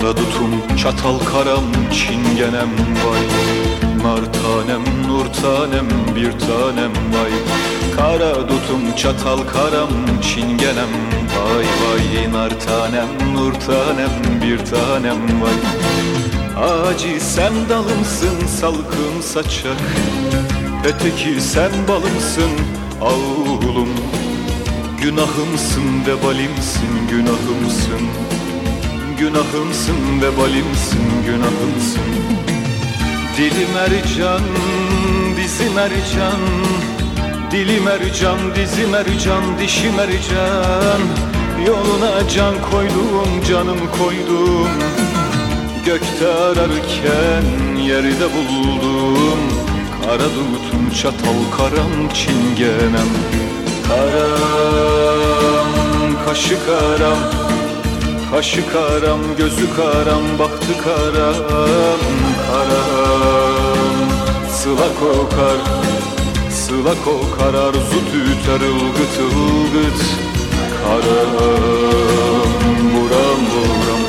Karadutum, çatal karam, çingenem vay. Nar tanem, nur tanem, bir tanem vay. Karadutum, çatal karam, çingenem vay vay. Nar tanem, nur tanem, bir tanem vay. Ağacı sen dalımsın, salkım saçak. Öteki sen balımsın, ağulum. Günahımsın, vebalimsin, günahımsın. Günahımsın, vebalimsin, günahımsın. Dili mercan, dizi mercan. Dili mercan, dizi mercan, dişi mercan. Yoluna can koydum, canım koydum. Gökte ararken yerde buldum. Karadutum, çatal karam, çingenem. Karam, kaşı karam. Kaşı karam, gözü karam, baktı karam. Karam, sıla kokar. Sıla kokar, arzu tüter, ılgıt ılgıt. Karam, buram buram.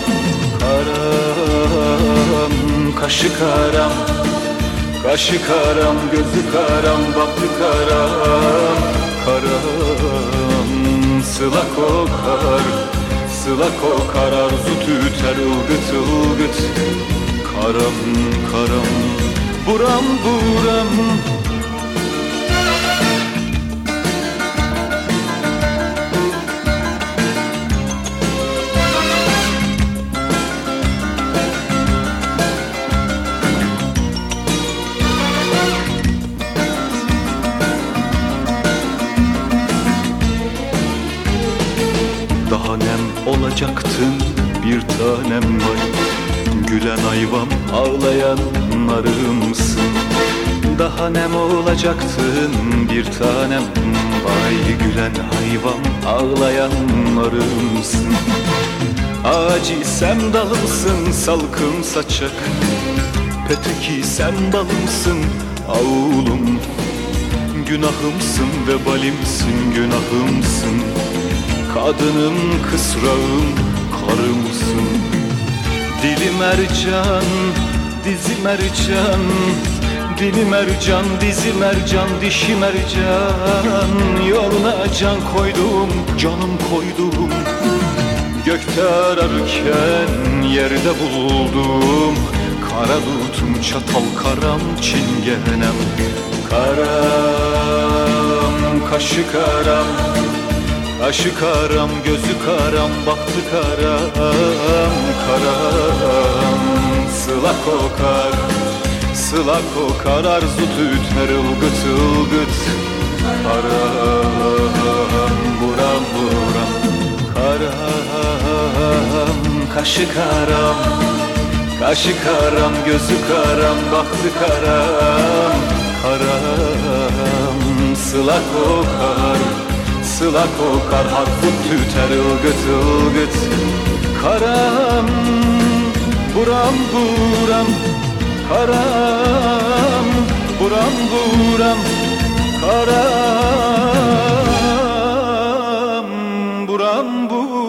Karam, kaşı karam. Kaşı karam, gözü karam, baktı karam. Karam, sıla kokar. Sıla kokar, arzu tüter, ılgıt ılgıt. Karam karam, buram buram. Daha nem olacaktın, bir tanem vay. Gülen ayvam, ağlayan narımsın. Daha nem olacaktın, bir tanem vay. Gülen hayvan, ağlayan narımsın. Ağacı sen dalımsın, salkım saçak. Peteki sen balımsın, ağulum. Günahımsın, vebalimsin, günahımsın. Kadınım, kısrağım, karımsın. Dili mercan, dizi mercan. Dili mercan, dizi mercan, dişi mercan. Yoluna can koydum, canım koydum. Gökte ararken yerde buldum. Karadutum, çatal karam, çingenem. Karam, kaşı karam. Kaşı karam, gözü karam, baktı karam. Karam, sıla kokar. Sıla kokar, arzu tüter, ılgıt ılgıt. Karam, buram buram. Karam, kaşı karam. Kaşı karam, gözü karam, baktı karam. Karam, sıla kokar. Sıla kokar, harfut tüter, ılgıt ılgıt. Karam, buram buram. Karam, buram buram. Karam, buram buram.